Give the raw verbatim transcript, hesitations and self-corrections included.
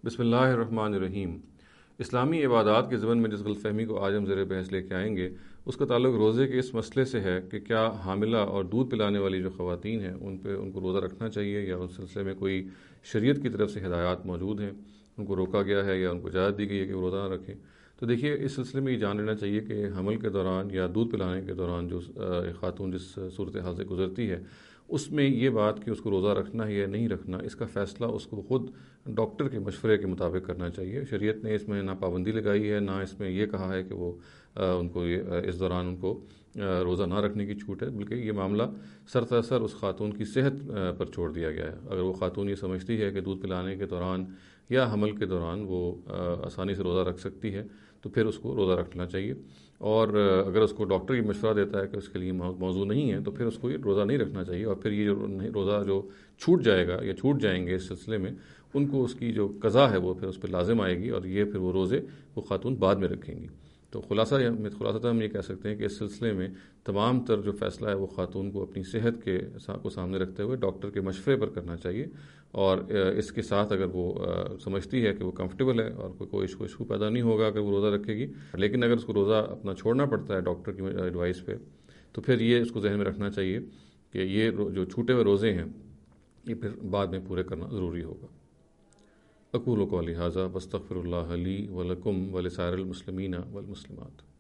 بسم اللہ الرحمن الرحیم۔ اسلامی عبادات کے ضمن میں جس غلط فہمی کو آج ہم زیر بحث لے کے آئیں گے اس کا تعلق روزے کے اس مسئلے سے ہے کہ کیا حاملہ اور دودھ پلانے والی جو خواتین ہیں ان پہ ان کو روزہ رکھنا چاہیے یا اس سلسلے میں کوئی شریعت کی طرف سے ہدایات موجود ہیں، ان کو روکا گیا ہے یا ان کو اجازت دی گئی ہے کہ وہ روزہ نہ رکھیں۔ تو دیکھیے، اس سلسلے میں یہ جان لینا چاہیے کہ حمل کے دوران یا دودھ پلانے کے دوران جو ایک خاتون جس صورتحال سے گزرتی ہے اس میں یہ بات کہ اس کو روزہ رکھنا ہے یا نہیں رکھنا، اس کا فیصلہ اس کو خود ڈاکٹر کے مشورے کے مطابق کرنا چاہیے۔ شریعت نے اس میں نہ پابندی لگائی ہے، نہ اس میں یہ کہا ہے کہ وہ ان کو اس دوران ان کو روزہ نہ رکھنے کی چھوٹ ہے، بلکہ یہ معاملہ سرتاسر اس خاتون کی صحت پر چھوڑ دیا گیا ہے۔ اگر وہ خاتون یہ سمجھتی ہے کہ دودھ پلانے کے دوران یا حمل کے دوران وہ آسانی سے روزہ رکھ سکتی ہے تو پھر اس کو روزہ رکھنا چاہیے، اور اگر اس کو ڈاکٹر یہ مشورہ دیتا ہے کہ اس کے لیے موضوع نہیں ہے تو پھر اس کو یہ روزہ نہیں رکھنا چاہیے، اور پھر یہ جو روزہ جو چھوٹ جائے گا یا چھوٹ جائیں گے اس سلسلے میں ان کو اس کی جو قضا ہے وہ پھر اس پہ لازم آئے گی، اور یہ پھر وہ روزے وہ خاتون بعد میں رکھیں گی۔ تو خلاصہ خلاصہ ہم یہ کہہ سکتے ہیں کہ اس سلسلے میں تمام تر جو فیصلہ ہے وہ خاتون کو اپنی صحت کے کو سامنے رکھتے ہوئے ڈاکٹر کے مشورے پر کرنا چاہیے، اور اس کے ساتھ اگر وہ سمجھتی ہے کہ وہ کمفرٹیبل ہے اور کوئی ایشو ایشو پیدا نہیں ہوگا اگر وہ روزہ رکھے گی، لیکن اگر اس کو روزہ اپنا چھوڑنا پڑتا ہے ڈاکٹر کی ایڈوائس پہ تو پھر یہ اس کو ذہن میں رکھنا چاہیے کہ یہ جو چھوٹے ہوئے روزے ہیں یہ پھر بعد میں پورے کرنا ضروری ہوگا۔ اقول قولی ھذا واستغفر اللہ لی ولکم ولسائر المسلمین والمسلمات۔